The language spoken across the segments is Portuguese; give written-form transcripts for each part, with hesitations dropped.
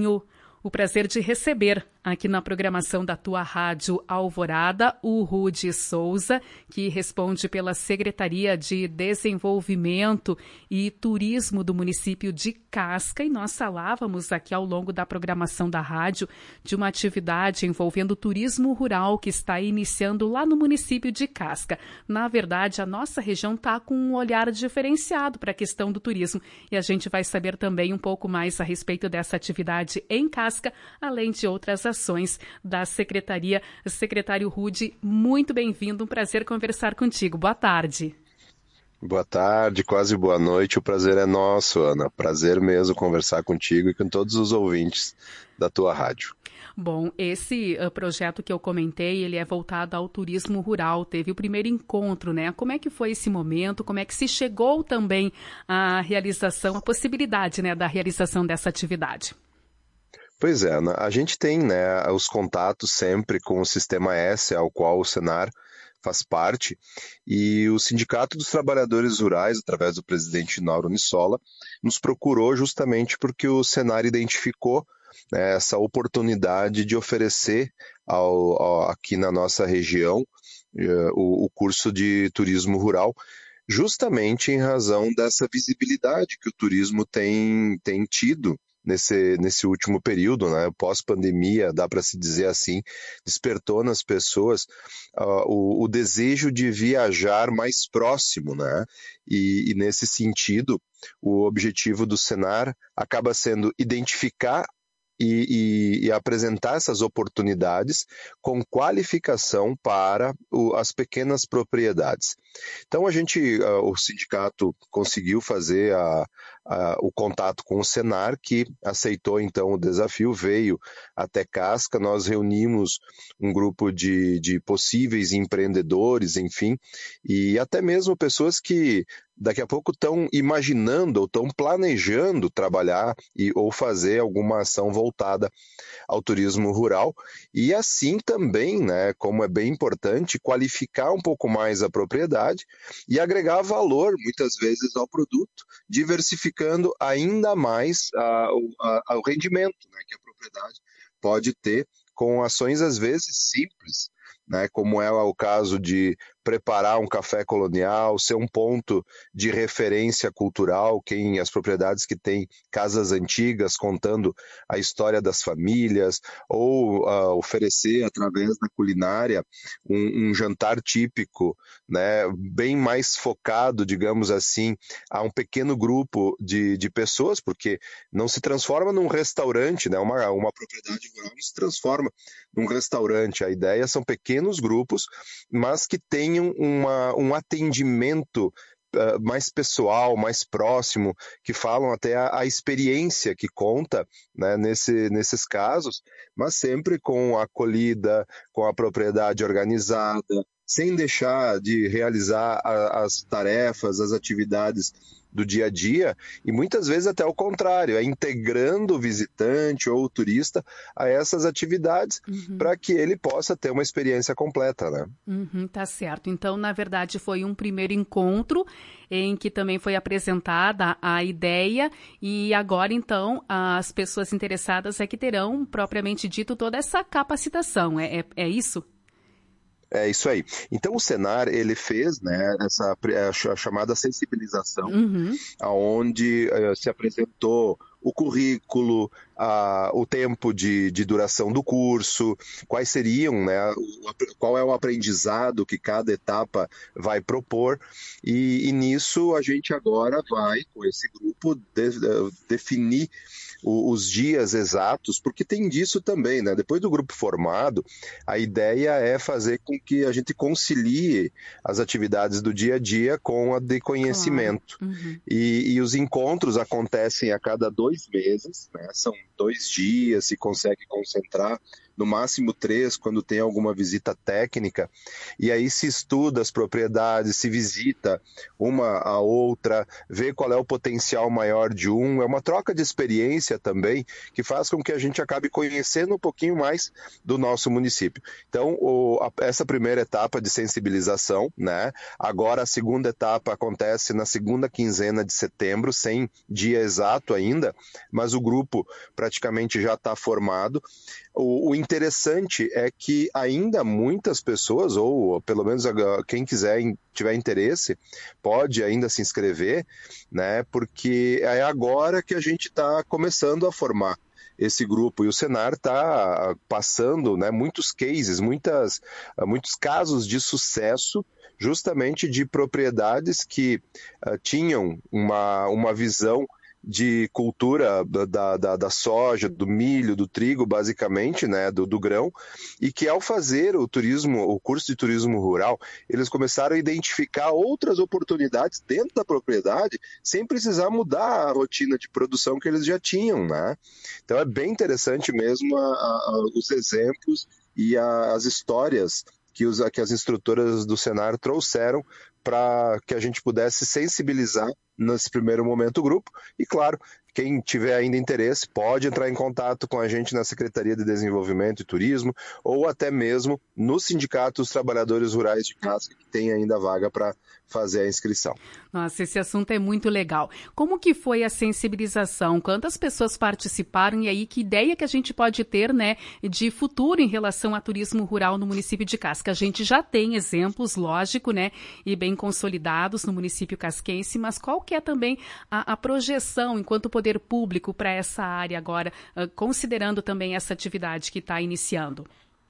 tenho o prazer de receber aqui na programação da tua Rádio Alvorada o Rudy Souza, que responde pela Secretaria de Desenvolvimento e Turismo do município de Casca. E nós falávamos aqui ao longo da programação da rádio de uma atividade envolvendo turismo rural que está iniciando lá no município de Casca. Na verdade, a nossa região está com um olhar diferenciado para a questão do turismo e a gente vai saber também um pouco mais a respeito dessa atividade em Casca, além de outras ações da Secretaria. Secretário Rudy, muito bem-vindo, um prazer conversar contigo. Boa tarde. Boa tarde, quase boa noite, o prazer é nosso, Ana. Prazer mesmo conversar contigo e com todos os ouvintes da tua rádio. Bom, esse projeto que eu comentei, ele é voltado ao turismo rural, teve o primeiro encontro, né? Como é que foi esse momento, como é que se chegou também à realização, à possibilidade, né, da realização dessa atividade? Pois é, Ana, a gente tem, né, os contatos sempre com o Sistema S, ao qual o Senar faz parte, e o Sindicato dos Trabalhadores Rurais, através do presidente Nauro Nissola, nos procurou justamente porque o Senar identificou, né, essa oportunidade de oferecer aqui na nossa região o curso de turismo rural, justamente em razão dessa visibilidade que o turismo tem tido nesse último período, né, pós-pandemia, dá para se dizer assim, despertou nas pessoas o desejo de viajar mais próximo, né, e nesse sentido, o objetivo do Senar acaba sendo identificar e apresentar essas oportunidades com qualificação para as pequenas propriedades. Então o sindicato conseguiu fazer o contato com o Senar, que aceitou então o desafio, veio até Casca, nós reunimos um grupo de possíveis empreendedores, enfim, e até mesmo pessoas que daqui a pouco estão imaginando ou estão planejando trabalhar ou fazer alguma ação voltada ao turismo rural e assim também, né, como é bem importante, qualificar um pouco mais a propriedade e agregar valor, muitas vezes, ao produto, diversificando ainda mais o rendimento, né, que a propriedade pode ter com ações, às vezes, simples, né, como é o caso de preparar um café colonial, ser um ponto de referência cultural, as propriedades que têm casas antigas contando a história das famílias, ou oferecer através da culinária um jantar típico, né, bem mais focado, digamos assim, a um pequeno grupo de pessoas, porque não se transforma num restaurante, né, uma propriedade rural não se transforma num restaurante, a ideia são pequenos grupos, mas que tenham um atendimento mais pessoal, mais próximo, que falam até a experiência que conta, né, nesses casos, mas sempre com a acolhida, com a propriedade organizada, sem deixar de realizar as tarefas, as atividades do dia a dia, e muitas vezes até o contrário, é integrando o visitante ou o turista a essas atividades para que ele possa ter uma experiência completa, né? Tá certo. Então, na verdade, foi um primeiro encontro em que também foi apresentada a ideia e agora, então, as pessoas interessadas é que terão, propriamente dito, toda essa capacitação. É isso? É isso aí. Então o Senar, ele fez, né, a chamada sensibilização, onde se apresentou o currículo, o tempo de duração do curso, quais seriam, né, qual é o aprendizado que cada etapa vai propor, e nisso a gente agora vai, com esse grupo, definir os dias exatos, porque tem disso também, né? Depois do grupo formado, a ideia é fazer com que a gente concilie as atividades do dia a dia com a de conhecimento. Claro. E os encontros acontecem a cada 2 meses, né? São 2 dias, se consegue concentrar no máximo 3, quando tem alguma visita técnica, e aí se estuda as propriedades, se visita uma a outra, vê qual é o potencial maior de um, é uma troca de experiência também, que faz com que a gente acabe conhecendo um pouquinho mais do nosso município. Então, essa primeira etapa de sensibilização, né? Agora a segunda etapa acontece na segunda quinzena de setembro, sem dia exato ainda, mas o grupo praticamente já está formado. O interessante é que ainda muitas pessoas, ou pelo menos quem tiver interesse, pode ainda se inscrever, né? Porque é agora que a gente está começando a formar esse grupo, e o Senar está passando, né, muitos cases, muitos casos de sucesso, justamente de propriedades que tinham uma visão de cultura da soja, do milho, do trigo, basicamente, né, do grão, e que ao fazer o curso de turismo rural, eles começaram a identificar outras oportunidades dentro da propriedade, sem precisar mudar a rotina de produção que eles já tinham, né? Então é bem interessante mesmo os exemplos e as histórias que as instrutoras do Senar trouxeram para que a gente pudesse sensibilizar nesse primeiro momento o grupo. E claro, quem tiver ainda interesse pode entrar em contato com a gente na Secretaria de Desenvolvimento e Turismo, ou até mesmo no Sindicato dos Trabalhadores Rurais de Casca, que tem ainda vaga para fazer a inscrição. Nossa, esse assunto é muito legal. Como que foi a sensibilização? Quantas pessoas participaram? E aí, que ideia que a gente pode ter, né, de futuro em relação a turismo rural no município de Casca? A gente já tem exemplos, lógico, né, e bem consolidados no município casquense, mas qual que é também a projeção enquanto poder público para essa área agora, considerando também essa atividade que está iniciando?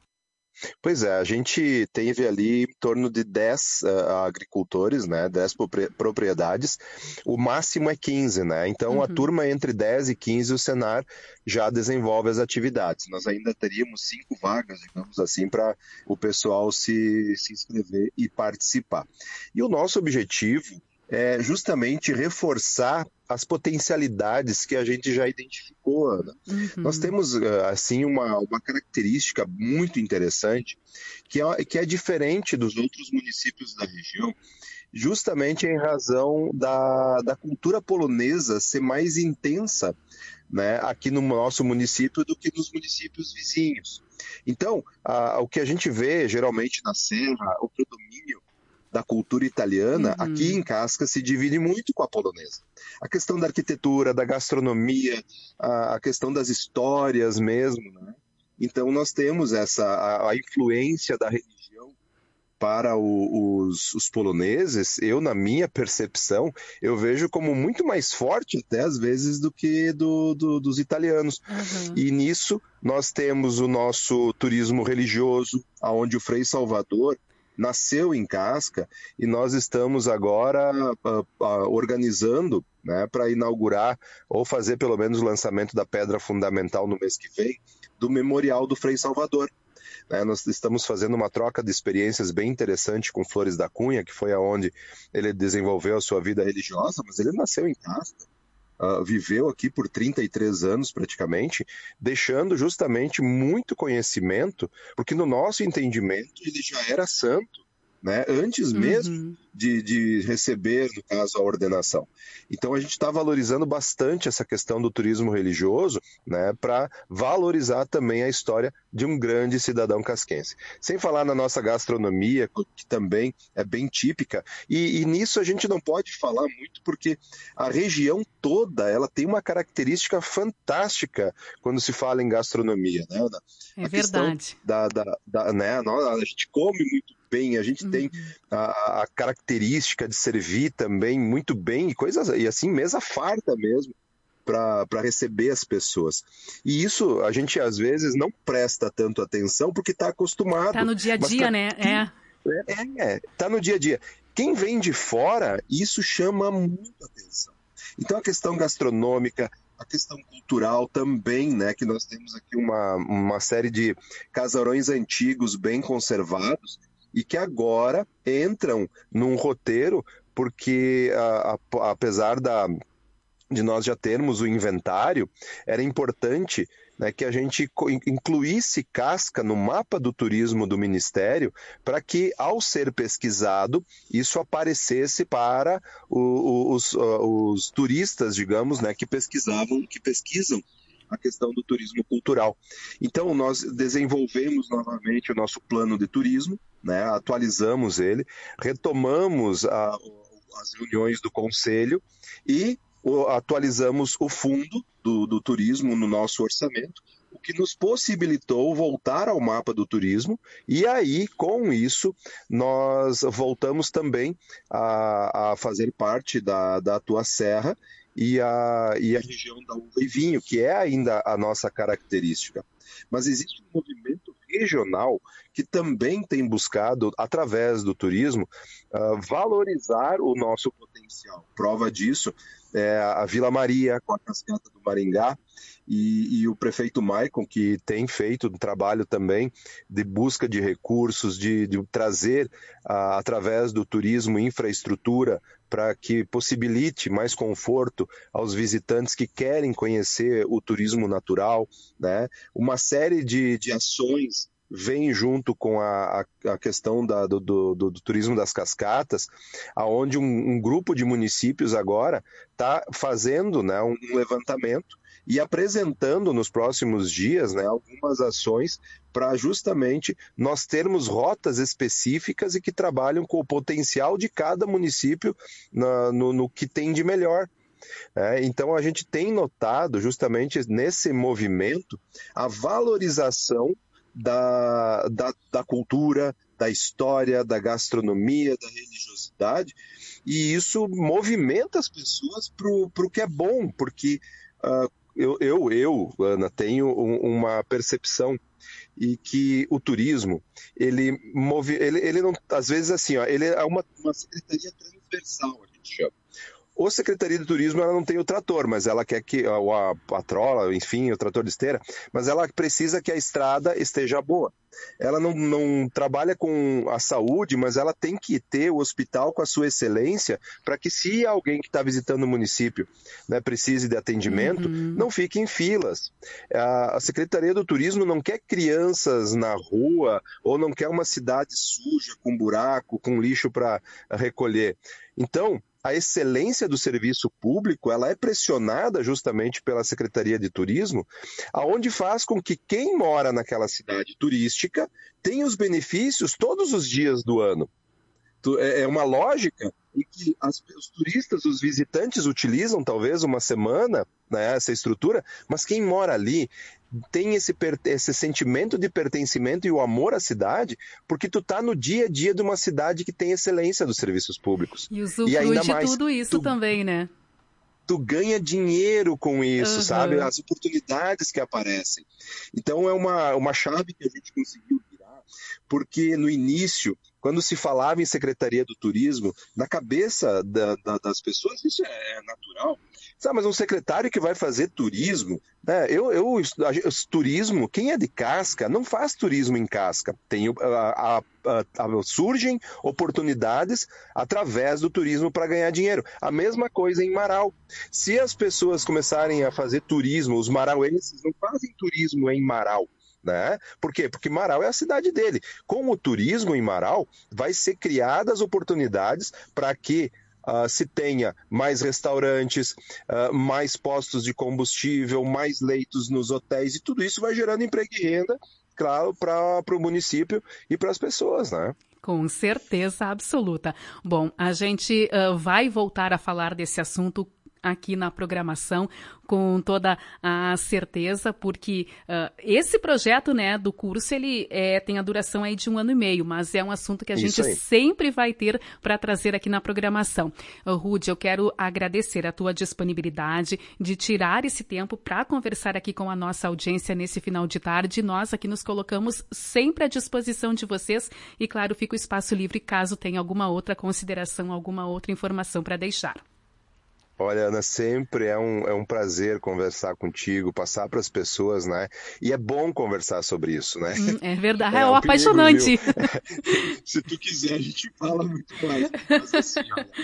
Pois é, a gente teve ali em torno de 10 agricultores, né, 10 propriedades, o máximo é 15, né? Então a turma entre 10 e 15 o Senar já desenvolve as atividades. Nós ainda teríamos 5 vagas, digamos assim, para o pessoal se inscrever e participar. E o nosso objetivo é justamente reforçar as potencialidades que a gente já identificou, Ana. Nós temos, assim, uma característica muito interessante, que é diferente dos outros municípios da região, justamente em razão da cultura polonesa ser mais intensa, né, aqui no nosso município do que nos municípios vizinhos. Então, o que a gente vê geralmente na Serra, o predomínio da cultura italiana, aqui em Casca se divide muito com a polonesa. A questão da arquitetura, da gastronomia, a questão das histórias mesmo, né? Então nós temos a influência da religião para os poloneses, na minha percepção, eu vejo como muito mais forte até às vezes do que dos italianos. E nisso nós temos o nosso turismo religioso, onde o Frei Salvador nasceu em Casca, e nós estamos agora organizando, né, para inaugurar ou fazer pelo menos o lançamento da pedra fundamental no mês que vem, do Memorial do Frei Salvador. Nós estamos fazendo uma troca de experiências bem interessante com Flores da Cunha, que foi aonde ele desenvolveu a sua vida religiosa, mas ele nasceu em Casca. Viveu aqui por 33 anos praticamente, deixando justamente muito conhecimento, porque no nosso entendimento ele já era santo, né, antes mesmo de receber, no caso, a ordenação. Então a gente está valorizando bastante essa questão do turismo religioso, né, para valorizar também a história de um grande cidadão casquense. Sem falar na nossa gastronomia, que também é bem típica, e nisso a gente não pode falar muito, porque a região toda ela tem uma característica fantástica quando se fala em gastronomia, né, Ana? É verdade. Né, a gente come muito bem, a gente tem a característica de servir também muito bem, e assim, mesa farta mesmo, para receber as pessoas. E isso a gente às vezes não presta tanto atenção porque está acostumado. Está no dia a dia, né? Está no dia a dia. Quem vem de fora, isso chama muita atenção. Então a questão gastronômica, a questão cultural também, né, que nós temos aqui uma série de casarões antigos bem conservados, e que agora entram num roteiro, porque apesar de nós já termos o inventário, era importante, né, que a gente incluísse Casca no mapa do turismo do Ministério, para que, ao ser pesquisado, isso aparecesse para os turistas, digamos, né, que pesquisam a questão do turismo cultural. Então, nós desenvolvemos novamente o nosso plano de turismo, né, atualizamos ele, retomamos as reuniões do Conselho e atualizamos o fundo do turismo no nosso orçamento, o que nos possibilitou voltar ao mapa do turismo, e aí, com isso, nós voltamos também a fazer parte da Tua Serra e a região da uva e vinho, que é ainda a nossa característica. Mas existe um movimento regional que também tem buscado, através do turismo, valorizar o nosso potencial. Prova disso é a Vila Maria, com a Cascata do Maringá, e o prefeito Maicon, que tem feito um trabalho também de busca de recursos, de trazer, através do turismo, infraestrutura para que possibilite mais conforto aos visitantes que querem conhecer o turismo natural, né? Uma série de ações vem junto com a questão do turismo das cascatas, onde um grupo de municípios agora está fazendo, né, um levantamento e apresentando nos próximos dias, né, algumas ações para justamente nós termos rotas específicas e que trabalham com o potencial de cada município no que tem de melhor. Então a gente tem notado justamente nesse movimento a valorização da cultura, da história, da gastronomia, da religiosidade, e isso movimenta as pessoas para o que é bom, porque eu, Ana, tenho uma percepção e que o turismo, ele não, às vezes assim, ele é uma secretaria transversal, a gente chama. A Secretaria de Turismo, ela não tem o trator, mas ela quer que a trola, enfim, o trator de esteira, mas ela precisa que a estrada esteja boa. Ela não trabalha com a saúde, mas ela tem que ter o hospital com a sua excelência para que, se alguém que está visitando o município, né, precise de atendimento, não fique em filas. A Secretaria do Turismo não quer crianças na rua ou não quer uma cidade suja, com buraco, com lixo para recolher. Então, a excelência do serviço público, ela é pressionada justamente pela Secretaria de Turismo, aonde faz com que quem mora naquela cidade turística tenha os benefícios todos os dias do ano. É uma lógica em que os turistas, os visitantes utilizam talvez uma semana, né, essa estrutura, mas quem mora ali tem esse sentimento de pertencimento e o amor à cidade, porque tu tá no dia a dia de uma cidade que tem excelência dos serviços públicos. E usufrui de tudo isso também, né? Tu ganha dinheiro com isso, sabe? As oportunidades que aparecem. Então é uma chave que a gente conseguiu virar, porque no início, quando se falava em Secretaria do Turismo, na cabeça das pessoas isso é natural. Sabe, mas um secretário que vai fazer turismo, né? Turismo, quem é de Casca, não faz turismo em Casca. Surgem oportunidades através do turismo para ganhar dinheiro. A mesma coisa em Marau. Se as pessoas começarem a fazer turismo, os marauenses não fazem turismo em Marau. Né? Por quê? Porque Marau é a cidade dele. Com o turismo em Marau, vai ser criadas oportunidades para que se tenha mais restaurantes, mais postos de combustível, mais leitos nos hotéis, e tudo isso vai gerando emprego e renda, claro, para o município e para as pessoas, né? Com certeza absoluta. Bom, a gente vai voltar a falar desse assunto aqui na programação com toda a certeza, porque esse projeto, né, do curso, ele tem a duração aí de 1 ano e meio, mas é um assunto que a gente sempre vai ter para trazer aqui na programação. Rude, eu quero agradecer a tua disponibilidade de tirar esse tempo para conversar aqui com a nossa audiência nesse final de tarde. Nós aqui nos colocamos sempre à disposição de vocês e, claro, fica o espaço livre caso tenha alguma outra consideração, alguma outra informação para deixar. Olha, Ana, sempre é um prazer conversar contigo, passar para as pessoas, né? E é bom conversar sobre isso, né? É verdade, é apaixonante. Se tu quiser, a gente fala muito mais. Mas assim, olha,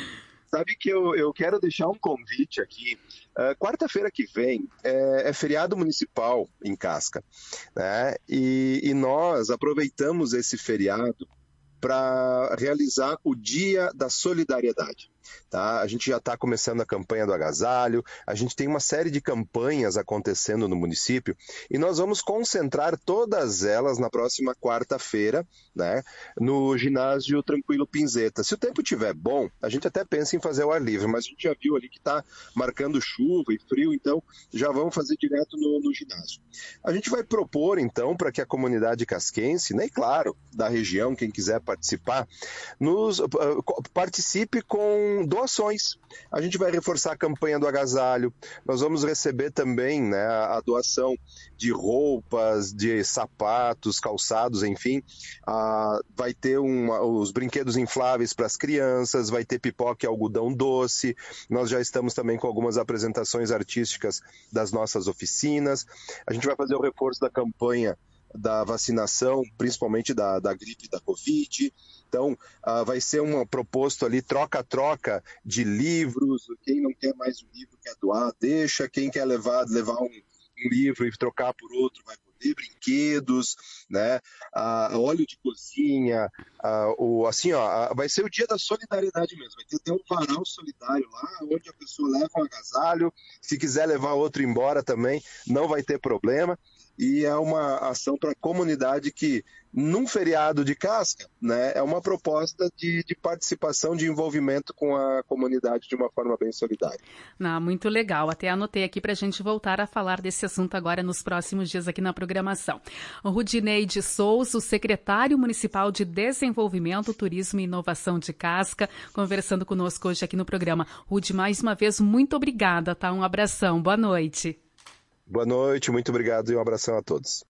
Sabe que eu quero deixar um convite aqui. Quarta-feira que vem é feriado municipal em Casca, né? E nós aproveitamos esse feriado para realizar o Dia da Solidariedade. Tá? A gente já está começando a campanha do agasalho, a gente tem uma série de campanhas acontecendo no município e nós vamos concentrar todas elas na próxima quarta-feira, né, no ginásio Tranquilo Pinzeta. Se o tempo estiver bom, a gente até pensa em fazer ao ar livre, mas a gente já viu ali que está marcando chuva e frio, então já vamos fazer direto no ginásio. A gente vai propor, então, para que a comunidade casquense, né, e claro, da região, quem quiser participar, participe com doações. A gente vai reforçar a campanha do agasalho, nós vamos receber também, né, a doação de roupas, de sapatos, calçados, enfim. Vai ter os brinquedos infláveis para as crianças, vai ter pipoca e algodão doce. Nós já estamos também com algumas apresentações artísticas das nossas oficinas. A gente vai fazer o reforço da campanha da vacinação, principalmente da gripe e da Covid. Então, vai ser proposto ali troca-troca de livros. Quem não quer mais um livro quer doar, deixa. Quem quer levar um livro e trocar por outro vai poder. Brinquedos, né? Óleo de cozinha. Vai ser o dia da solidariedade mesmo. Vai ter até um varal solidário lá, onde a pessoa leva um agasalho. Se quiser levar outro embora também, não vai ter problema. E é uma ação para a comunidade que, num feriado de Casca, né, é uma proposta de participação, de envolvimento com a comunidade de uma forma bem solidária. Muito legal. Até anotei aqui para a gente voltar a falar desse assunto agora nos próximos dias aqui na programação. O Rudinei de Souza, o secretário municipal de Desenvolvimento, Turismo e Inovação de Casca, conversando conosco hoje aqui no programa. Rudi, mais uma vez, muito obrigada, tá? Um abração. Boa noite. Boa noite, muito obrigado e um abração a todos.